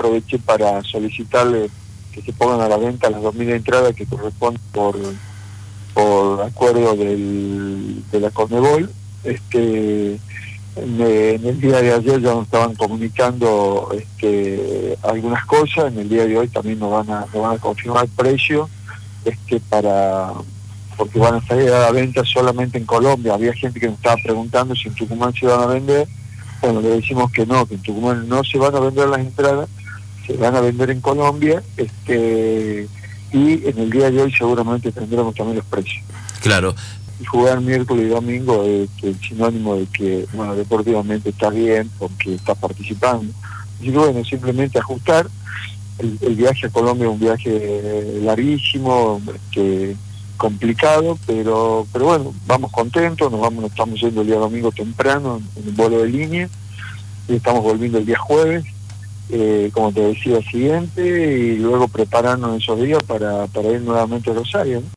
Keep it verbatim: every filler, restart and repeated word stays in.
aproveché para solicitarle que se pongan a la venta las dos mil entradas que corresponden por, por acuerdo del, de la Conmebol. Este, en, en el día de ayer ya nos estaban comunicando este, algunas cosas, en el día de hoy también nos van a, nos van a confirmar el precio, este, para, porque van a salir a la venta solamente en Colombia. Había gente que nos estaba preguntando si en Tucumán se van a vender. Bueno, le decimos que no, que en Tucumán no se van a vender las entradas, se van a vender en Colombia, este, y en el día de hoy seguramente tendremos también los precios. Claro. Y jugar miércoles y domingo es el sinónimo de que, bueno, deportivamente está bien porque está participando. Así que bueno, simplemente ajustar. El, el viaje a Colombia es un viaje larguísimo, este, complicado, pero pero bueno, vamos contentos, nos vamos, nos estamos yendo el día domingo temprano en un vuelo de línea y estamos volviendo el día jueves, eh, como te decía, siguiente, y luego prepararnos esos días para, para ir nuevamente a Rosario, ¿no?